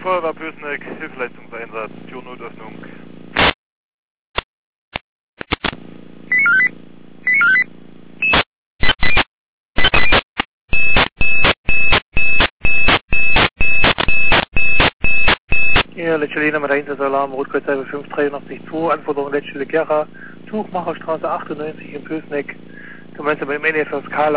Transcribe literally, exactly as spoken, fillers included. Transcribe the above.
Feuerwehr Pösneck, Hilfsleistungseinsatz, Türnotöffnung. Hier, Letzte mit Einsatzsalarm, Rotkreuz fünf drei acht zwei, Anforderung Letzte Gera, Tuchmacherstraße achtundneunzig in Pösneck. Du meinst mit dem N F S K